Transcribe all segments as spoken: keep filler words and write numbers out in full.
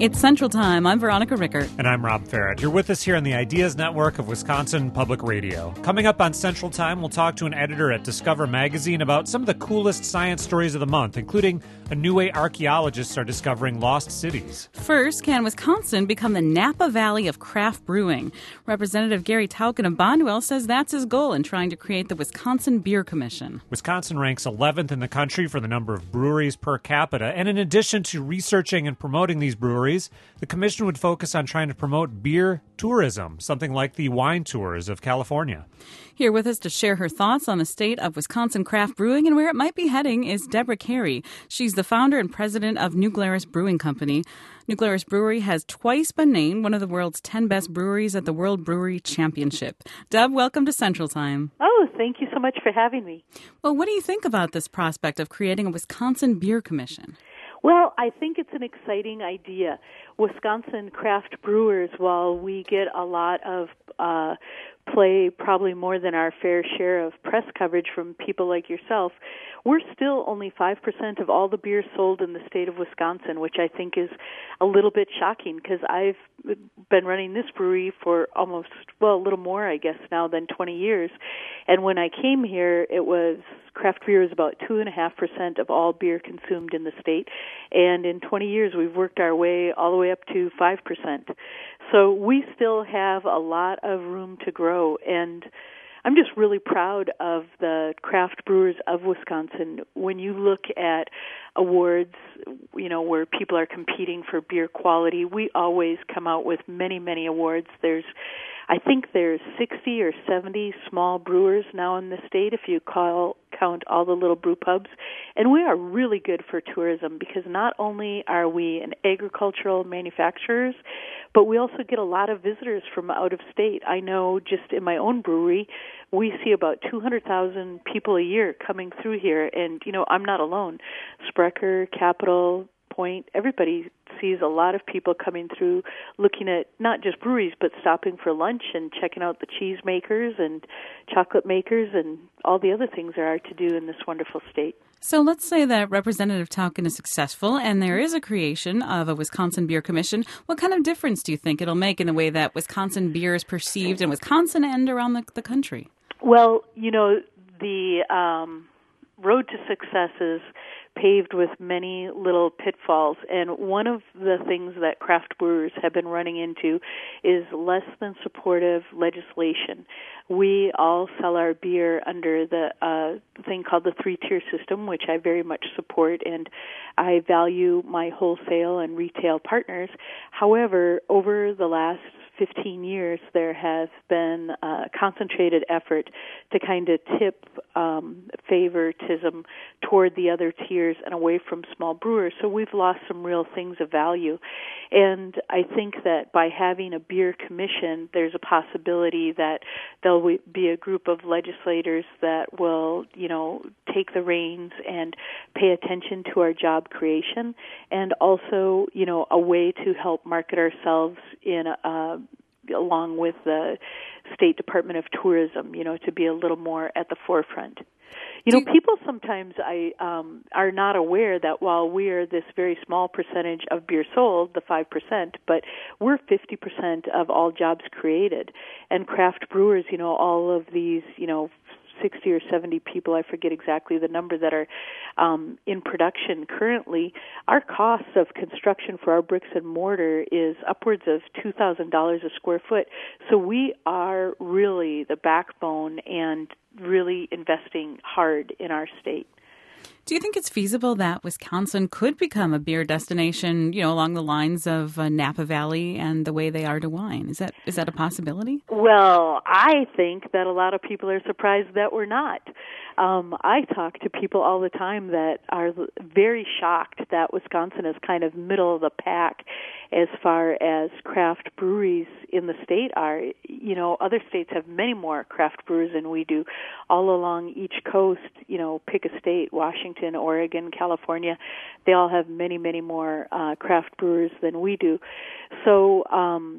It's Central Time. I'm Veronica Rickert. And I'm Rob Farrett. You're with us here on the Ideas Network of Wisconsin Public Radio. Coming up on Central Time, we'll talk to an editor at Discover Magazine about some of the coolest science stories of the month, including a new way archaeologists are discovering lost cities. First, can Wisconsin become the Napa Valley of craft brewing? Representative Gary Tauken of Bondwell says that's his goal in trying to create the Wisconsin Beer Commission. Wisconsin ranks eleventh in the country for the number of breweries per capita, and in addition to researching and promoting these breweries, the commission would focus on trying to promote beer tourism, something like the wine tours of California. Here with us to share her thoughts on the state of Wisconsin craft brewing and where it might be heading is Deborah Carey. She's the founder and president of New Glarus Brewing Company. New Glarus Brewery has twice been named one of the world's ten best breweries at the World Brewery Championship. Deb, welcome to Central Time. Oh, thank you so much for having me. Well, what do you think about this prospect of creating a Wisconsin Beer Commission? Well, I think it's an exciting idea. Wisconsin craft brewers, while we get a lot of uh, play, probably more than our fair share of press coverage from people like yourself, we're still only five percent of all the beer sold in the state of Wisconsin, which I think is a little bit shocking because I've been running this brewery for almost, well, a little more, I guess, now than twenty years. And when I came here, it was craft beer is about two point five percent of all beer consumed in the state. And in twenty years, we've worked our way all the way up to five percent. So we still have a lot of room to grow. And I'm just really proud of the craft brewers of Wisconsin. When you look at awards, you know, where people are competing for beer quality, we always come out with many, many awards. There's, I think there's sixty or seventy small brewers now in the state if you call, count all the little brew pubs. And we are really good for tourism because not only are we an agricultural manufacturers, but we also get a lot of visitors from out of state. I know just in my own brewery, we see about two hundred thousand people a year coming through here. And, you know, I'm not alone. Sprecher, Capital, Point, everybody sees a lot of people coming through looking at not just breweries, but stopping for lunch and checking out the cheese makers and chocolate makers and all the other things there are to do in this wonderful state. So let's say that Representative Tauken is successful and there is a creation of a Wisconsin Beer Commission. What kind of difference do you think it'll make in the way that Wisconsin beer is perceived in Wisconsin and around the, the country? Well, you know, the um, road to success is paved with many little pitfalls, and one of the things that craft brewers have been running into is less than supportive legislation. We all sell our beer under the uh, thing called the three-tier system, which I very much support, and I value my wholesale and retail partners. However, over the last fifteen years, there has been a concentrated effort to kind of tip um, favoritism toward the other tiers and away from small brewers. So we've lost some real things of value. And I think that by having a beer commission, there's a possibility that there'll be a group of legislators that will, you know, take the reins and pay attention to our job creation, and also, you know, a way to help market ourselves in a along with the State Department of Tourism, you know, to be a little more at the forefront. You know, people sometimes I um, are not aware that while we are this very small percentage of beer sold, the five percent, but we're fifty percent of all jobs created. And craft brewers, you know, all of these, you know, sixty or seventy people, I forget exactly the number, that are um, in production currently, our costs of construction for our bricks and mortar is upwards of two thousand dollars a square foot. So we are really the backbone and really investing hard in our state. Do you think it's feasible that Wisconsin could become a beer destination, you know, along the lines of uh, Napa Valley and the way they are to wine? Is that is that a possibility? Well, I think that a lot of people are surprised that we're not. Um, I talk to people all the time that are very shocked that Wisconsin is kind of middle of the pack as far as craft breweries in the state are. You know, other states have many more craft brewers than we do. All along each coast, you know, pick a state, Washington, Oregon, California, they all have many, many more uh, craft brewers than we do. So, um,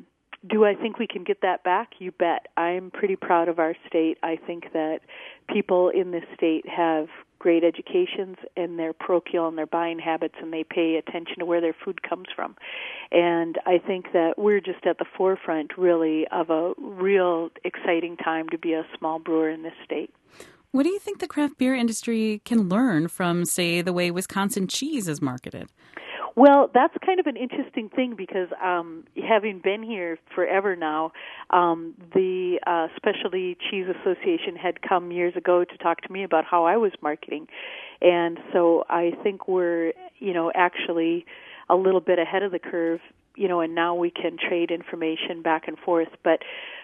do I think we can get that back? You bet. I'm pretty proud of our state. I think that people in this state have great educations, and they're parochial in their buying habits, and they pay attention to where their food comes from. And I think that we're just at the forefront, really, of a real exciting time to be a small brewer in this state. What do you think the craft beer industry can learn from, say, the way Wisconsin cheese is marketed? Well, that's kind of an interesting thing because um, having been here forever now, um, the uh, Specialty Cheese Association had come years ago to talk to me about how I was marketing. And so I think we're, you know, actually a little bit ahead of the curve, you know, and now we can trade information back and forth. But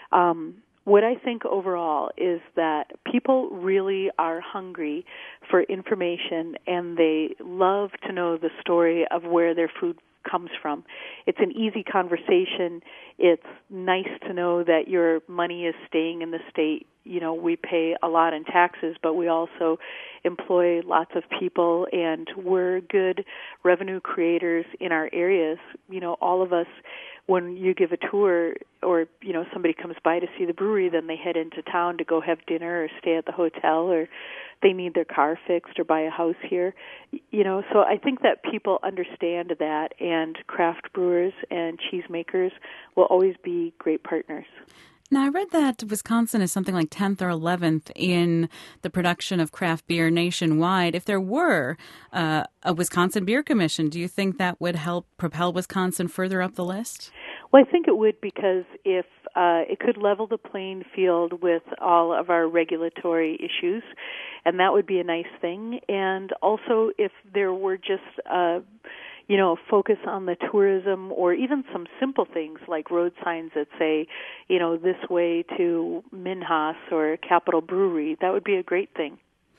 um what I think overall is that people really are hungry for information, and they love to know the story of where their food comes from. It's an easy conversation. It's nice to know that your money is staying in the state. You know, we pay a lot in taxes, but we also employ lots of people, and we're good revenue creators in our areas. You know, all of us, when you give a tour or, you know, somebody comes by to see the brewery, then they head into town to go have dinner or stay at the hotel, or they need their car fixed or buy a house here. You know, so I think that people understand that, and craft brewers and cheesemakers will always be great partners. Now, I read that Wisconsin is something like tenth or eleventh in the production of craft beer nationwide. If there were uh, a Wisconsin Beer Commission, do you think that would help propel Wisconsin further up the list? Well, I think it would, because if uh, it could level the playing field with all of our regulatory issues, and that would be a nice thing. And also, if there were just uh, you know, focus on the tourism, or even some simple things like road signs that say, you know, this way to Minhas or Capitol Brewery, that would be a great thing.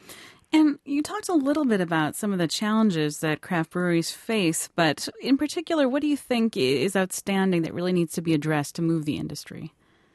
And you talked a little bit about some of the challenges that craft breweries face, but in particular, what do you think is outstanding that really needs to be addressed to move the industry?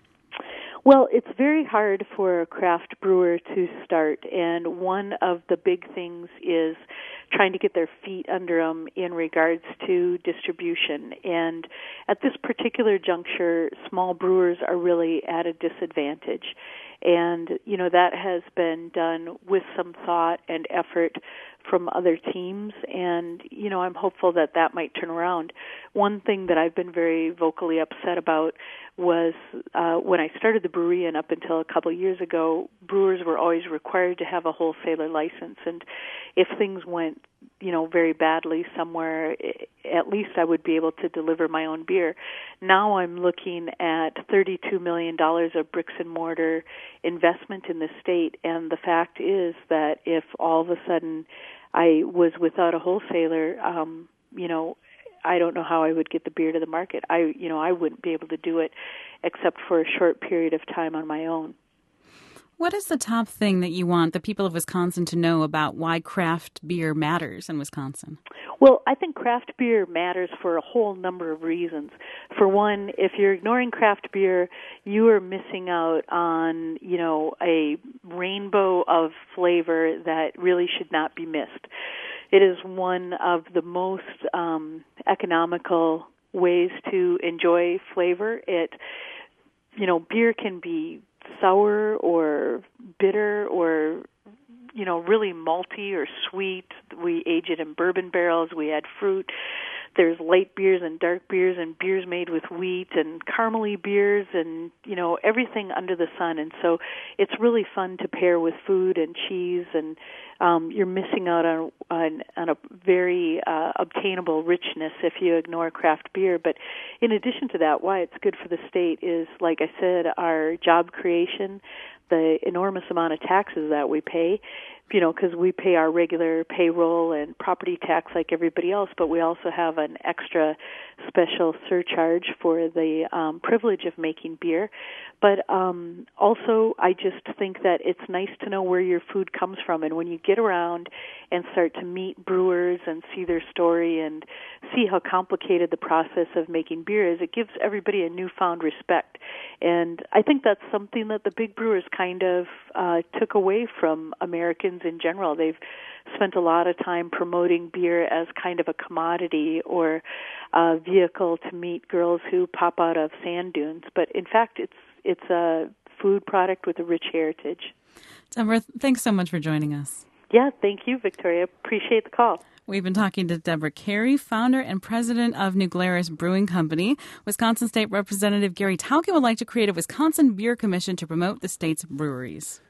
Well, it's very hard for a craft brewer to start, and one of the big things is trying to get their feet under them in regards to distribution. And at this particular juncture, small brewers are really at a disadvantage. And, you know, that has been done with some thought and effort from other teams, and, you know, I'm hopeful that that might turn around. One thing that I've been very vocally upset about was uh, when I started the brewery, and up until a couple of years ago, brewers were always required to have a wholesaler license, and if things went, you know, very badly somewhere, at least I would be able to deliver my own beer. Now I'm looking at thirty-two million dollars of bricks and mortar investment in the state, and the fact is that if all of a sudden I was without a wholesaler, um, you know, I don't know how I would get the beer to the market. I, you know, I wouldn't be able to do it except for a short period of time on my own. What is the top thing that you want the people of Wisconsin to know about why craft beer matters in Wisconsin? Well, I think craft beer matters for a whole number of reasons. For one, if you're ignoring craft beer, you are missing out on, you know, a rainbow of flavor that really should not be missed. It is one of the most um, economical ways to enjoy flavor. It, you know, beer can be sour or bitter or, you know, really malty or sweet. We age it in bourbon barrels. We add fruit. There's light beers and dark beers and beers made with wheat and caramely beers and, you know, everything under the sun. And so it's really fun to pair with food and cheese, and um, you're missing out on, on, on a very uh, obtainable richness if you ignore craft beer. But in addition to that, why it's good for the state is, like I said, our job creation, the enormous amount of taxes that we pay, you know, because we pay our regular payroll and property tax like everybody else, but we also have an extra special surcharge for the um, privilege of making beer. But um, also, I just think that it's nice to know where your food comes from. And when you get around and start to meet brewers and see their story and see how complicated the process of making beer is, it gives everybody a newfound respect. And I think that's something that the big brewers kind of uh, took away from Americans in general. They've spent a lot of time promoting beer as kind of a commodity or a vehicle to meet girls who pop out of sand dunes. But in fact, it's it's a food product with a rich heritage. Deborah, thanks so much for joining us. Yeah, thank you, Victoria. Appreciate the call. We've been talking to Deborah Carey, founder and president of New Glarus Brewing Company. Wisconsin State Representative Gary Tauke would like to create a Wisconsin Beer Commission to promote the state's breweries.